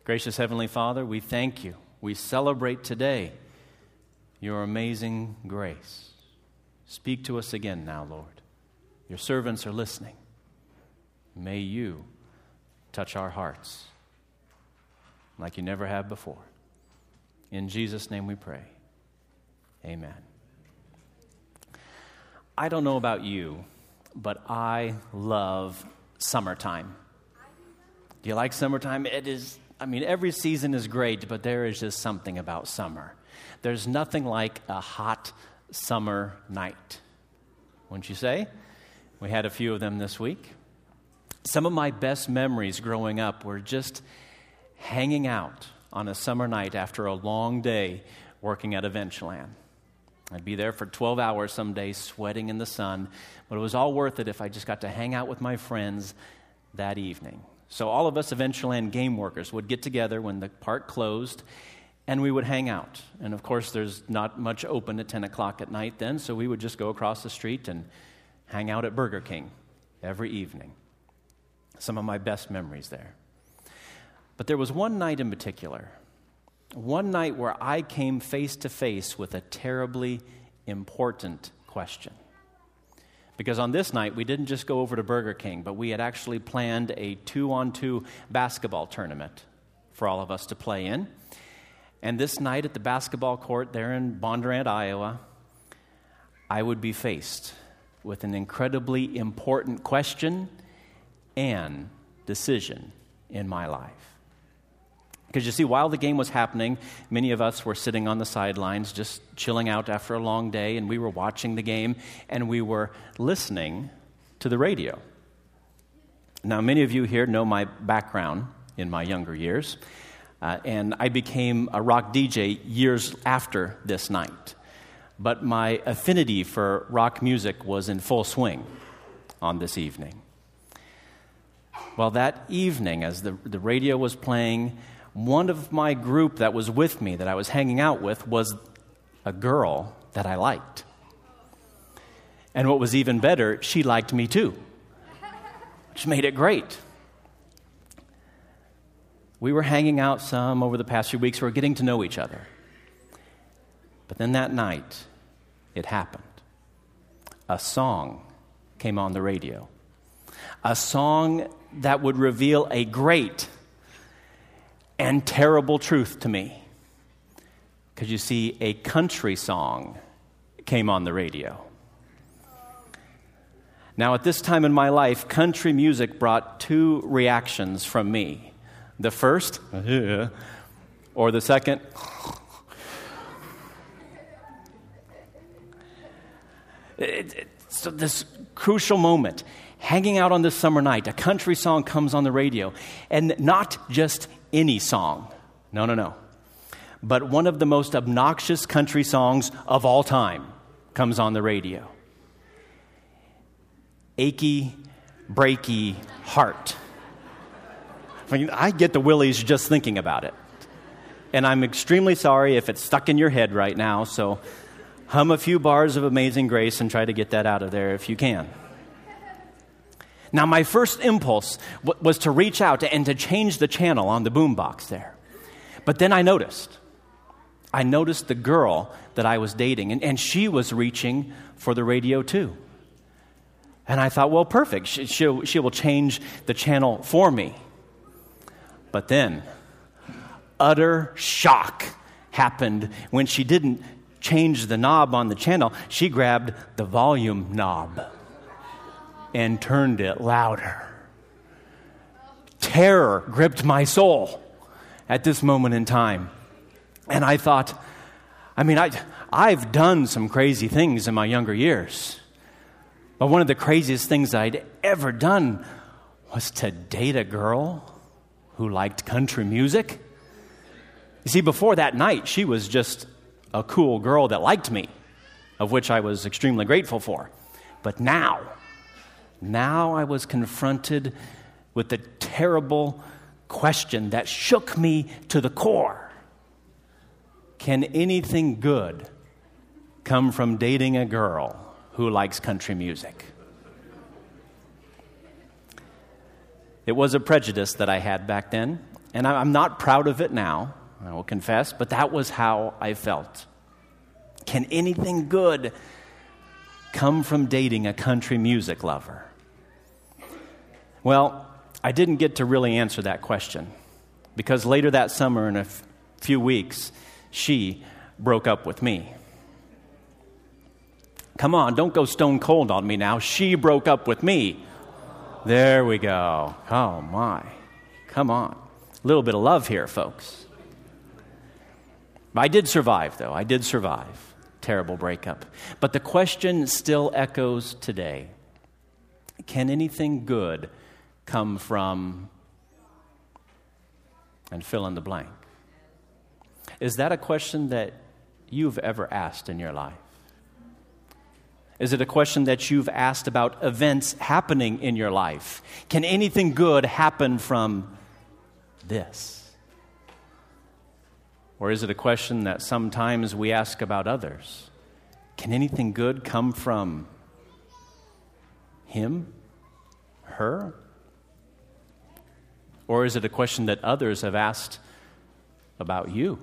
Gracious Heavenly Father, we thank you. We celebrate today your amazing grace. Speak to us again now, Lord. Your servants are listening. May you touch our hearts like you never have before. In Jesus' name we pray. Amen. I don't know about you, but I love summertime. Do you like summertime? Every season is great, but there is just something about summer. There's nothing like a hot summer night. Wouldn't you say? We had a few of them this week. Some of my best memories growing up were just hanging out on a summer night after a long day working at Adventureland. I'd be there for 12 hours some days, sweating in the sun, but it was all worth it if I just got to hang out with my friends that evening. So all of us Adventureland game workers would get together when the park closed, and we would hang out. And of course, there's not much open at 10 o'clock at night then, so we would just go across the street and hang out at Burger King every evening. Some of my best memories there. But there was one night in particular, one night where I came face to face with a terribly important question. Because on this night, we didn't just go over to Burger King, but we had actually planned a 2-on-2 basketball tournament for all of us to play in. And this night at the basketball court there in Bondurant, Iowa, I would be faced with an incredibly important question and decision in my life. Because you see, while the game was happening, many of us were sitting on the sidelines just chilling out after a long day, and we were watching the game, and we were listening to the radio. Now, many of you here know my background in my younger years, and I became a rock DJ years after this night. But my affinity for rock music was in full swing on this evening. Well, that evening, as the radio was playing, one of my group that was with me, that I was hanging out with, was a girl that I liked. And what was even better, she liked me too, which made it great. We were hanging out some over the past few weeks. We were getting to know each other. But then that night, it happened. A song came on the radio. A song that would reveal a great and terrible truth to me. Because you see, a country song came on the radio. Now, at this time in my life, country music brought two reactions from me. The first, or the second, so this crucial moment, hanging out on this summer night, a country song comes on the radio, and not just any song. No. But one of the most obnoxious country songs of all time comes on the radio. Achy, Breaky Heart. I get the willies just thinking about it. And I'm extremely sorry if it's stuck in your head right now, so hum a few bars of Amazing Grace and try to get that out of there if you can. Now, my first impulse was to reach out and to change the channel on the boombox there. But then I noticed the girl that I was dating, and she was reaching for the radio too. And I thought, well, perfect. She will change the channel for me. But then, utter shock happened when she didn't change the knob on the channel. She grabbed the volume knob and turned it louder. Terror gripped my soul at this moment in time. And I thought, I've done some crazy things in my younger years. But one of the craziest things I'd ever done was to date a girl who liked country music. You see, before that night, she was just a cool girl that liked me, of which I was extremely grateful for. But now I was confronted with the terrible question that shook me to the core. Can anything good come from dating a girl who likes country music? It was a prejudice that I had back then, And I'm not proud of it now, I will confess, but that was how I felt. Can anything good come from dating a country music lover? Well, I didn't get to really answer that question because later that summer, in a few weeks, she broke up with me. Come on, don't go stone cold on me now. She broke up with me. There we go. Oh, my. Come on. A little bit of love here, folks. I did survive, though. I did survive. Terrible breakup. But the question still echoes today. Can anything good come from, and fill in the blank? Is that a question that you've ever asked in your life? Is it a question that you've asked about events happening in your life? Can anything good happen from this? Or is it a question that sometimes we ask about others? Can anything good come from him, her? Or is it a question that others have asked about you?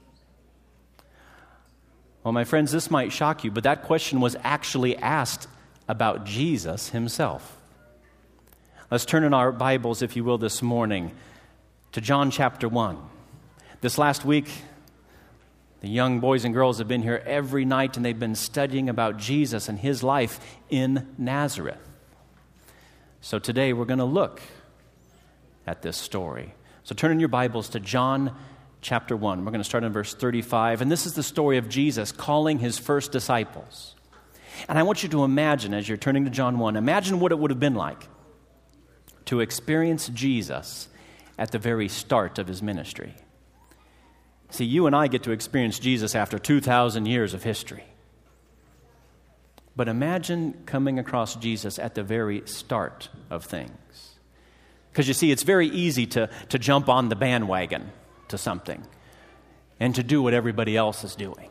Well, my friends, this might shock you, but that question was actually asked about Jesus himself. Let's turn in our Bibles, if you will, this morning to John chapter 1. This last week, the young boys and girls have been here every night, and they've been studying about Jesus and his life in Nazareth. So today we're going to look at this story. So turn in your Bibles to John chapter 1. We're going to start in verse 35. And this is the story of Jesus calling his first disciples. And I want you to imagine, as you're turning to John 1, imagine what it would have been like to experience Jesus at the very start of his ministry. See, you and I get to experience Jesus after 2,000 years of history. But imagine coming across Jesus at the very start of things. Because you see, it's very easy to jump on the bandwagon to something and to do what everybody else is doing.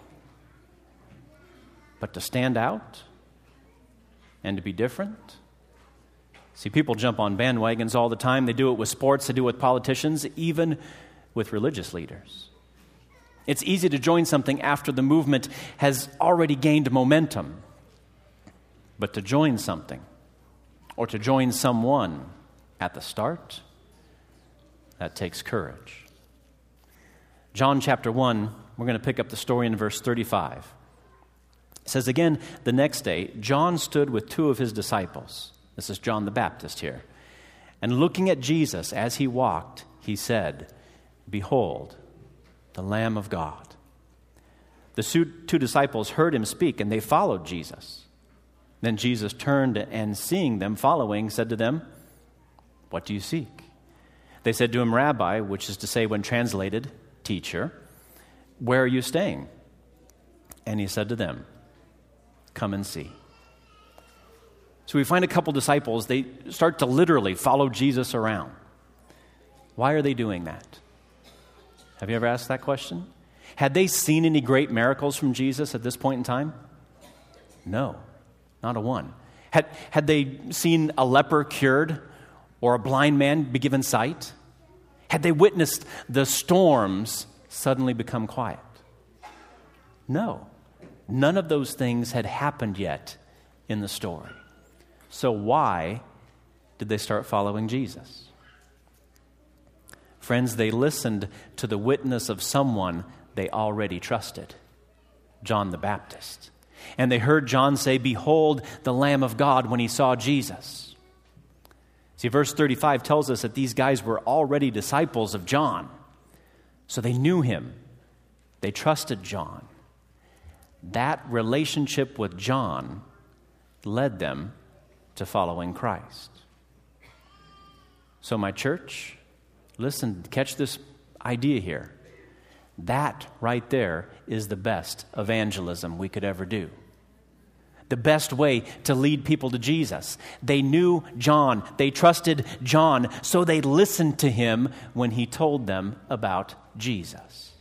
But to stand out and to be different? See, people jump on bandwagons all the time. They do it with sports, they do it with politicians, even with religious leaders. It's easy to join something after the movement has already gained momentum. But to join something or to join someone at the start, that takes courage. John chapter 1, we're going to pick up the story in verse 35. It says, again, the next day, John stood with two of his disciples. This is John the Baptist here. And looking at Jesus as he walked, he said, "Behold, the Lamb of God." The two disciples heard him speak, and they followed Jesus. Then Jesus turned and, seeing them following, said to them, "What do you seek?" They said to him, "Rabbi," which is to say, when translated, "Teacher, where are you staying?" And he said to them, "Come and see." So we find a couple disciples, they start to literally follow Jesus around. Why are they doing that? Have you ever asked that question? Had they seen any great miracles from Jesus at this point in time? No, not a one. Had they seen a leper cured or a blind man be given sight? Had they witnessed the storms suddenly become quiet? No. None of those things had happened yet in the story. So why did they start following Jesus? Friends, they listened to the witness of someone they already trusted, John the Baptist. And they heard John say, "Behold, the Lamb of God," when he saw Jesus. See, verse 35 tells us that these guys were already disciples of John. So they knew him. They trusted John. That relationship with John led them to following Christ. So my church, listen, catch this idea here. That right there is the best evangelism we could ever do. The best way to lead people to Jesus. They knew John. They trusted John. So they listened to him when he told them about Jesus.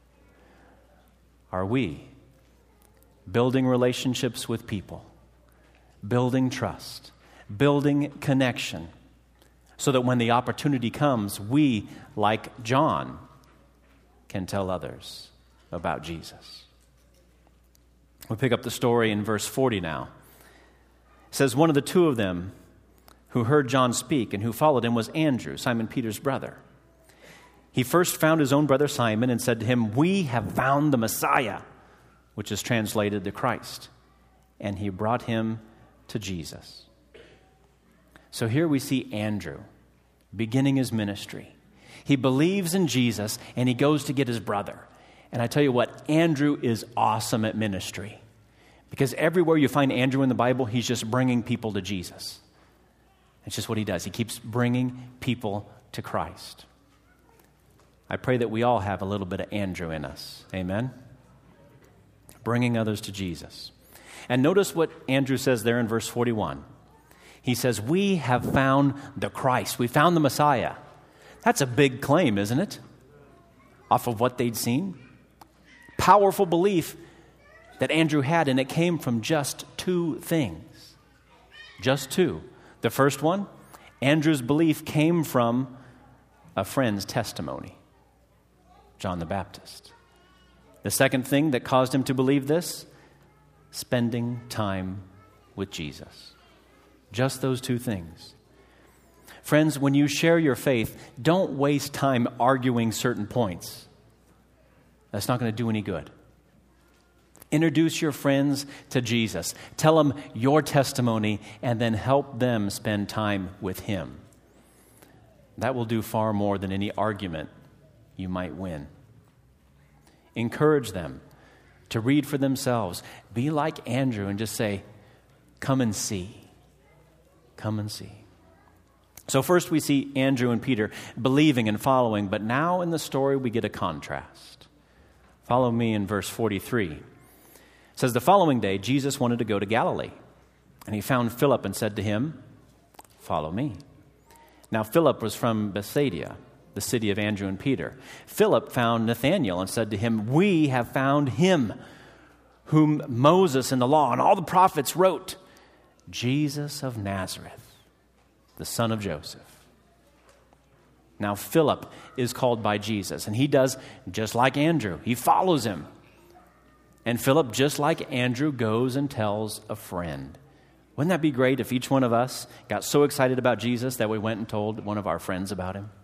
Are we building relationships with people, building trust, building connection? so that when the opportunity comes, we, like John, can tell others about Jesus. We'll pick up the story in verse 40 now. It says, one of the two of them who heard John speak and who followed him was Andrew, Simon Peter's brother. He first found his own brother Simon and said to him, "We have found the Messiah," which is translated the Christ. And he brought him to Jesus. So here we see Andrew beginning his ministry. He believes in Jesus and he goes to get his brother. And I tell you what, Andrew is awesome at ministry. Because everywhere you find Andrew in the Bible, he's just bringing people to Jesus. It's just what he does. He keeps bringing people to Christ. I pray that we all have a little bit of Andrew in us. Amen? Bringing others to Jesus. And notice what Andrew says there in verse 41. He says, "We have found the Christ." We found the Messiah. That's a big claim, isn't it? Off of what they'd seen. Powerful belief that Andrew had, and it came from just two things. Just two. The first one, Andrew's belief came from a friend's testimony, John the Baptist. The second thing that caused him to believe this, spending time with Jesus. Just those two things. Friends, when you share your faith, don't waste time arguing certain points. That's not going to do any good. Introduce your friends to Jesus. Tell them your testimony and then help them spend time with Him. That will do far more than any argument you might win. Encourage them to read for themselves. Be like Andrew and just say, "Come and see. Come and see." So first we see Andrew and Peter believing and following, but now in the story we get a contrast. Follow me in verse 43. It says, the following day, Jesus wanted to go to Galilee, and he found Philip and said to him, "Follow me." Now Philip was from Bethsaida, the city of Andrew and Peter. Philip found Nathanael and said to him, "We have found him whom Moses and the law and all the prophets wrote, Jesus of Nazareth, the son of Joseph." Now Philip is called by Jesus, and he does just like Andrew. He follows him. And Philip, just like Andrew, goes and tells a friend. Wouldn't that be great if each one of us got so excited about Jesus that we went and told one of our friends about him?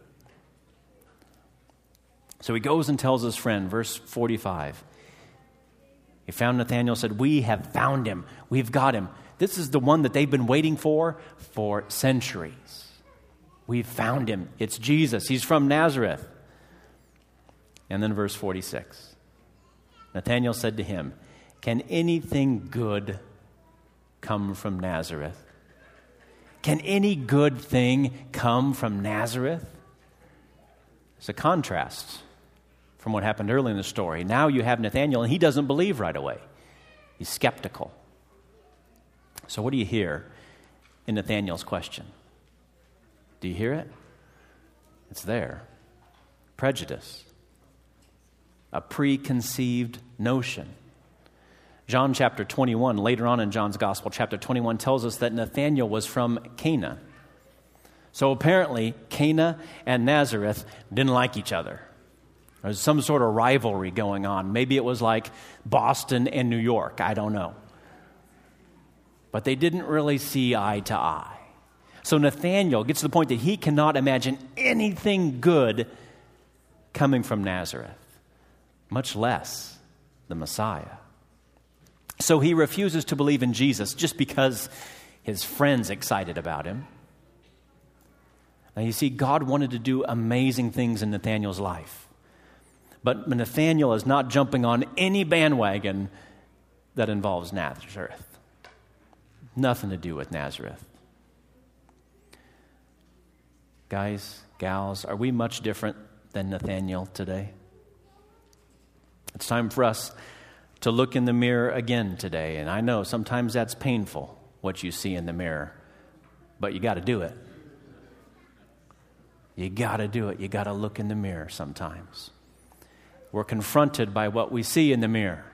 So he goes and tells his friend, verse 45. He found Nathanael, said, "We have found him. We've got him. This is the one that they've been waiting for centuries. We've found him. It's Jesus. He's from Nazareth." And then verse 46. Nathanael said to him, "Can anything good come from Nazareth? Can any good thing come from Nazareth?" It's a contrast from what happened early in the story. Now you have Nathanael, and he doesn't believe right away. He's skeptical. So what do you hear in Nathanael's question? Do you hear it? It's there. Prejudice. A preconceived notion. John chapter 21, later on in John's gospel, chapter 21, tells us that Nathanael was from Cana. So apparently, Cana and Nazareth didn't like each other. There was some sort of rivalry going on. Maybe it was like Boston and New York. I don't know. But they didn't really see eye to eye. So Nathanael gets to the point that he cannot imagine anything good coming from Nazareth, much less the Messiah. So he refuses to believe in Jesus just because his friend's excited about him. Now you see, God wanted to do amazing things in Nathanael's life. But Nathanael is not jumping on any bandwagon that involves Nazareth. Nothing to do with Nazareth. Guys, gals, are we much different than Nathanael today? It's time for us to look in the mirror again today. And I know sometimes that's painful, what you see in the mirror. But you got to do it. You got to do it. You got to look in the mirror sometimes. We're confronted by what we see in the mirror.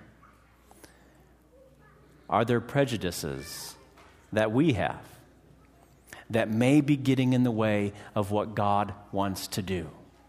Are there prejudices that we have that may be getting in the way of what God wants to do.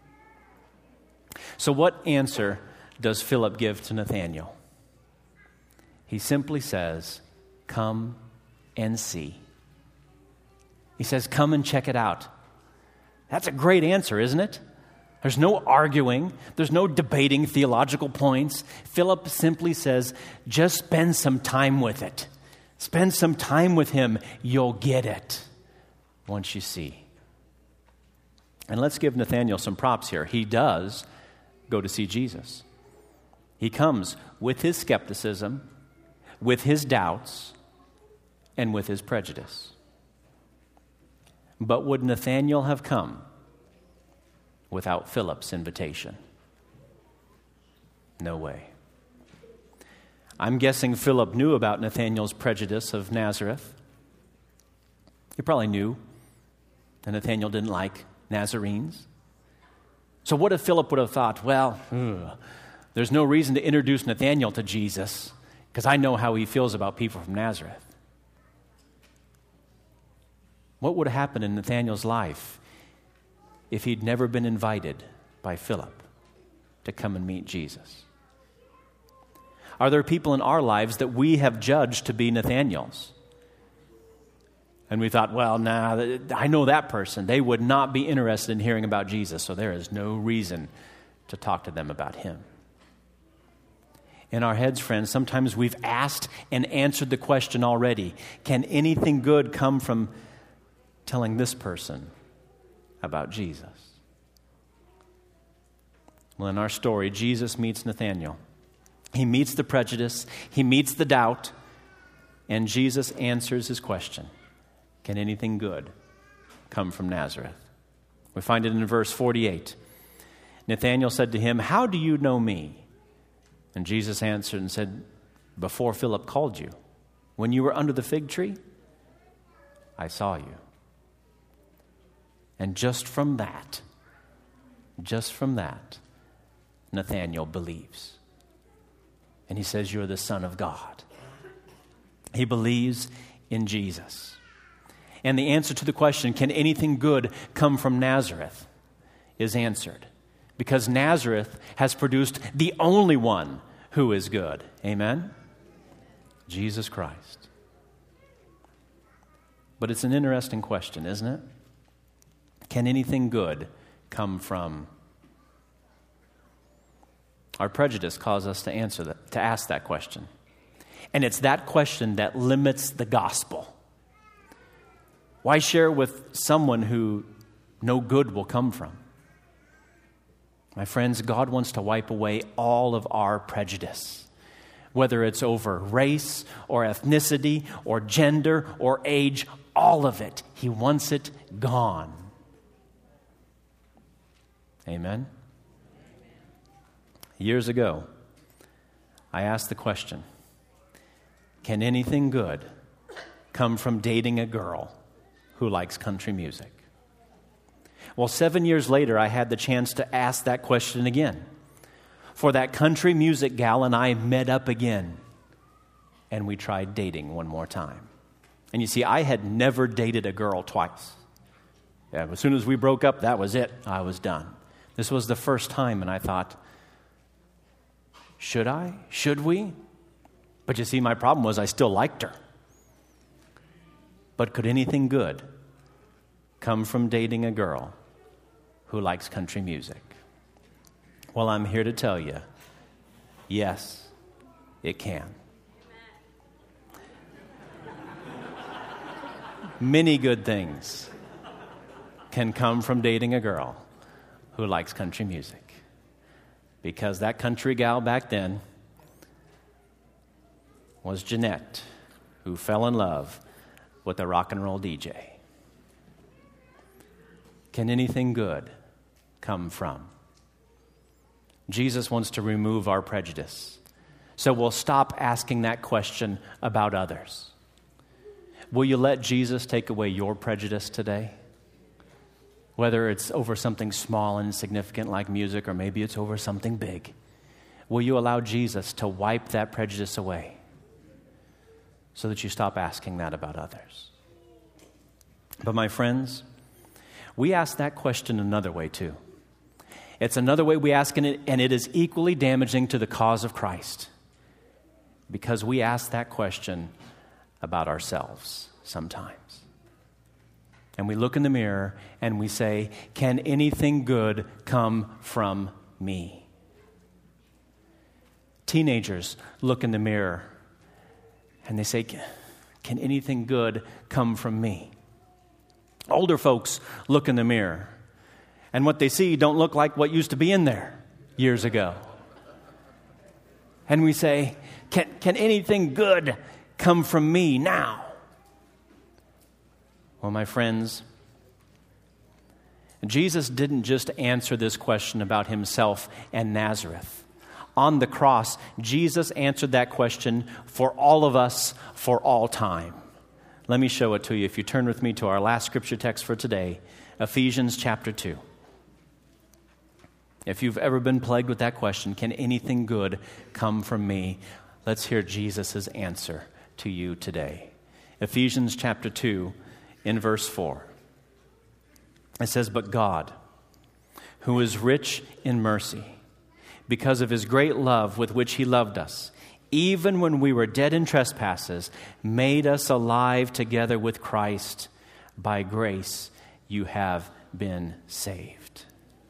So what answer does Philip give to Nathanael? He simply says, "Come and see." He says, "Come and check it out." That's a great answer, isn't it? There's no arguing. There's no debating theological points. Philip simply says, just spend some time with it. Spend some time with him. You'll get it once you see. And let's give Nathanael some props here. He does go to see Jesus. He comes with his skepticism, with his doubts, and with his prejudice. But would Nathanael have come without Philip's invitation? No way. I'm guessing Philip knew about Nathanael's prejudice of Nazareth. He probably knew that Nathanael didn't like Nazarenes. So what if Philip would have thought, well, there's no reason to introduce Nathanael to Jesus because I know how he feels about people from Nazareth. What would have happened in Nathanael's life if he'd never been invited by Philip to come and meet Jesus? Are there people in our lives that we have judged to be Nathanaels? And we thought, well, nah, I know that person. They would not be interested in hearing about Jesus, so there is no reason to talk to them about him. In our heads, friends, sometimes we've asked and answered the question already. Can anything good come from telling this person about Jesus? Well, in our story, Jesus meets Nathanael. He meets the prejudice, he meets the doubt, and Jesus answers his question. Can anything good come from Nazareth? We find it in verse 48. Nathanael said to him, "How do you know me?" And Jesus answered and said, "Before Philip called you, when you were under the fig tree, I saw you." And just from that, Nathanael believes. And he says, "You're the Son of God." He believes in Jesus. And the answer to the question, can anything good come from Nazareth, is answered. Because Nazareth has produced the only one who is good. Amen? Jesus Christ. But it's an interesting question, isn't it? Can anything good come from? Our prejudice causes us to ask that question. And it's that question that limits the gospel. Why share with someone who no good will come from? My friends, God wants to wipe away all of our prejudice, whether it's over race or ethnicity or gender or age, all of it. He wants it gone. Amen? Years ago, I asked the question, can anything good come from dating a girl who likes country music? Well, 7 years later, I had the chance to ask that question again. For that country music gal and I met up again, and we tried dating one more time. And you see, I had never dated a girl twice. Yeah, as soon as we broke up, that was it. I was done. This was the first time, and I thought, should I? Should we? But you see, my problem was I still liked her. But could anything good come from dating a girl who likes country music? Well, I'm here to tell you, yes, it can. Many good things can come from dating a girl who likes country music. Because that country gal back then was Jeanette, who fell in love with a rock and roll DJ. Can anything good come from? Jesus wants to remove our prejudice. So we'll stop asking that question about others. Will you let Jesus take away your prejudice today? Whether it's over something small and insignificant like music, or maybe it's over something big. Will you allow Jesus to wipe that prejudice away so that you stop asking that about others? But my friends, we ask that question another way too. It's another way we ask it, and it is equally damaging to the cause of Christ, because we ask that question about ourselves sometimes. And we look in the mirror and we say, can anything good come from me? Teenagers look in the mirror and they say, can anything good come from me? Older folks look in the mirror and what they see don't look like what used to be in there years ago. And we say, can anything good come from me now? Well, my friends, Jesus didn't just answer this question about himself and Nazareth. On the cross, Jesus answered that question for all of us for all time. Let me show it to you. If you turn with me to our last scripture text for today, Ephesians chapter 2. If you've ever been plagued with that question, can anything good come from me? Let's hear Jesus' answer to you today. Ephesians chapter 2, in verse 4. It says, but God, who is rich in mercy, because of his great love with which he loved us, even when we were dead in trespasses, made us alive together with Christ. By grace you have been saved.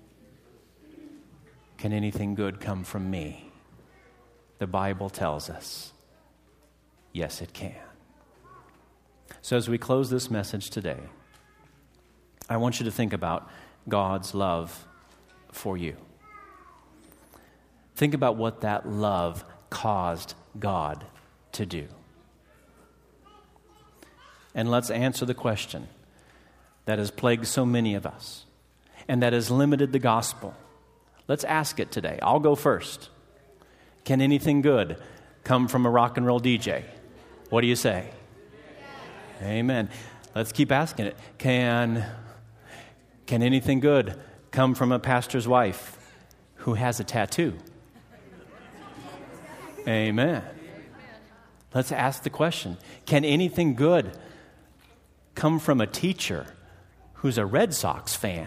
Can anything good come from me? The Bible tells us, yes, it can. So as we close this message today, I want you to think about God's love for you. Think about what that love caused God to do. And let's answer the question that has plagued so many of us and that has limited the gospel. Let's ask it today. I'll go first. Can anything good come from a rock and roll DJ? What do you say? Amen. Let's keep asking it. Can anything good come from a pastor's wife who has a tattoo? Amen. Let's ask the question. Can anything good come from a teacher who's a Red Sox fan?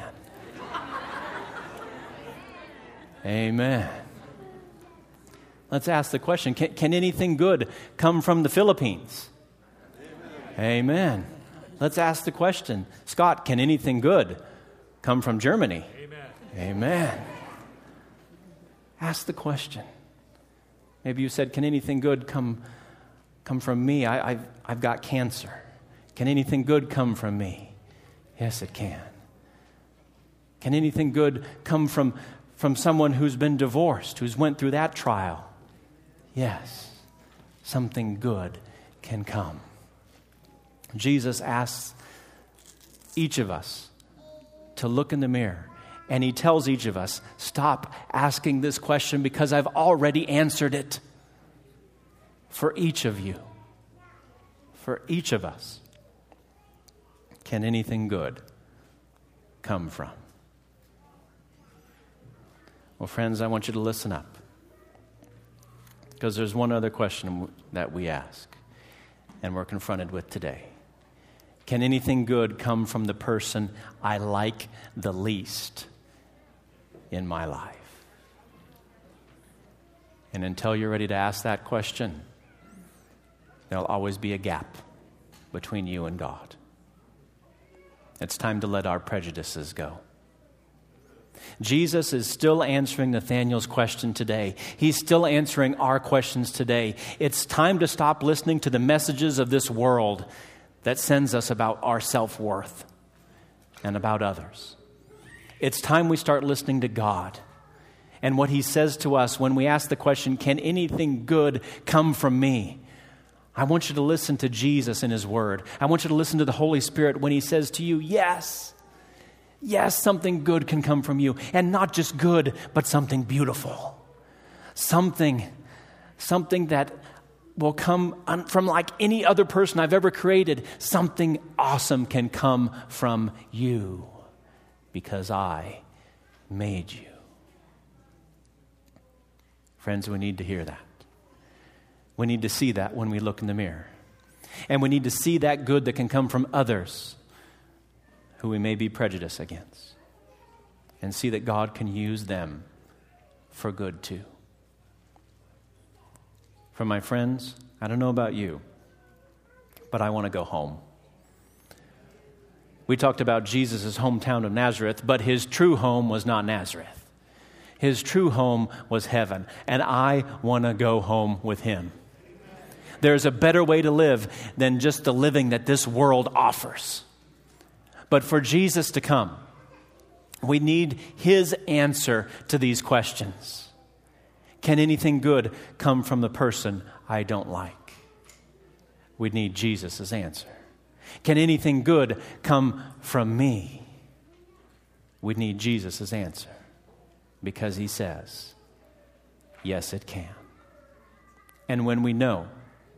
Amen. Let's ask the question. Can anything good come from the Philippines? Amen. Let's ask the question. Scott, can anything good come from Germany? Amen. Amen. Ask the question. Maybe you said, can anything good come from me? I've got cancer. Can anything good come from me? Yes, it can. Can anything good come from someone who's been divorced, who's went through that trial? Yes, something good can come. Jesus asks each of us to look in the mirror, and he tells each of us, stop asking this question because I've already answered it for each of you, for each of us. Can anything good come from? Well, friends, I want you to listen up, because there's one other question that we ask and we're confronted with today. Can anything good come from the person I like the least in my life? And until you're ready to ask that question, there'll always be a gap between you and God. It's time to let our prejudices go. Jesus is still answering Nathanael's question today. He's still answering our questions today. It's time to stop listening to the messages of this world that sends us about our self-worth and about others. It's time we start listening to God and what he says to us when we ask the question, can anything good come from me? I want you to listen to Jesus in his word. I want you to listen to the Holy Spirit when he says to you, yes, something good can come from you. And not just good, but something beautiful. Something that will come from like any other person I've ever created. Something awesome can come from you because I made you. Friends, we need to hear that. We need to see that when we look in the mirror. And we need to see that good that can come from others who we may be prejudiced against, and see that God can use them for good too. For my friends, I don't know about you, but I want to go home. We talked about Jesus' hometown of Nazareth, but his true home was not Nazareth. His true home was heaven, and I want to go home with him. There's a better way to live than just the living that this world offers. But for Jesus to come, we need his answer to these questions. Can anything good come from the person I don't like? We need Jesus' answer. Can anything good come from me? We need Jesus' answer. Because he says, yes, it can. And when we know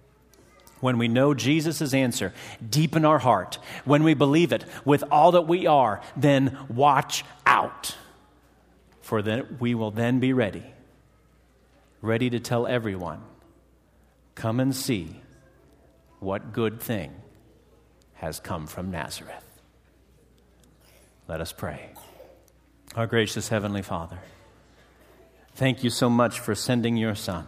Jesus' answer deep in our heart, when we believe it with all that we are, then watch out. For then we will then be ready to tell everyone, come and see what good thing has come from Nazareth. Let us pray. Our gracious Heavenly Father, thank you so much for sending your Son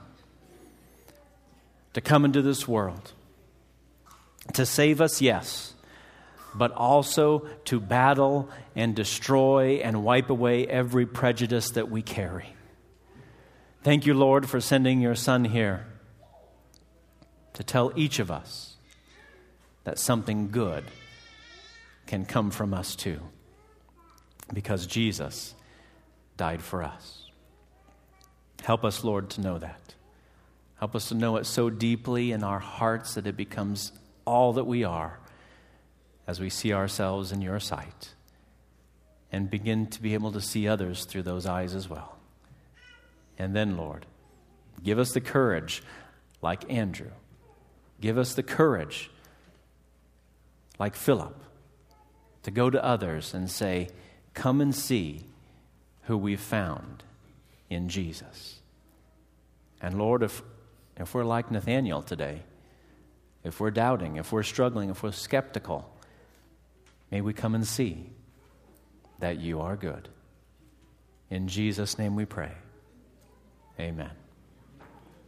to come into this world, to save us, yes, but also to battle and destroy and wipe away every prejudice that we carry. Thank you, Lord, for sending your Son here to tell each of us that something good can come from us too, because Jesus died for us. Help us, Lord, to know that. Help us to know it so deeply in our hearts that it becomes all that we are as we see ourselves in your sight and begin to be able to see others through those eyes as well. And then, Lord, give us the courage like Andrew. Give us the courage like Philip to go to others and say, come and see who we've found in Jesus. And Lord, if we're like Nathanael today, if we're doubting, if we're struggling, if we're skeptical, may we come and see that you are good. In Jesus' name we pray. Amen.